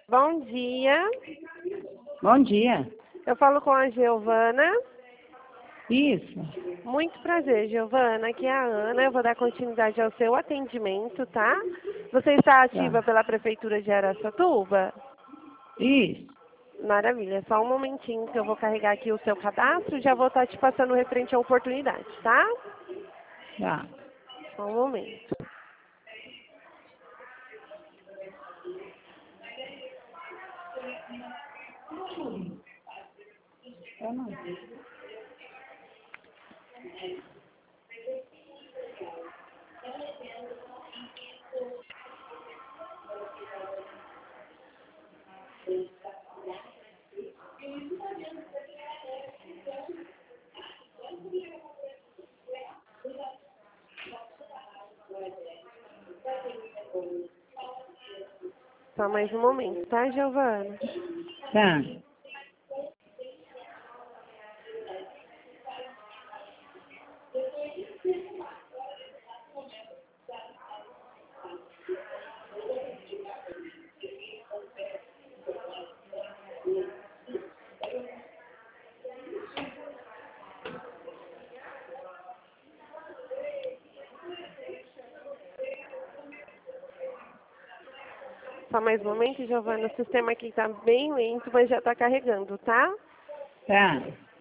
Bom dia. Bom dia. Eu falo com a Giovana. Isso. Muito prazer, Giovana. Aqui é a Ana. Eu vou dar continuidade ao seu atendimento, tá? Você está ativa Tá. pela Prefeitura de Araçatuba? Isso. Maravilha. Só um momentinho que eu vou carregar aqui o seu cadastro e já vou estar te passando referente à oportunidade, tá? Tá. Só um momento. Eu não. Só mais um momento, tá, Giovana? Tá. Só mais um momento, Giovana. O sistema aqui está bem lento, mas já está carregando, tá? Tá.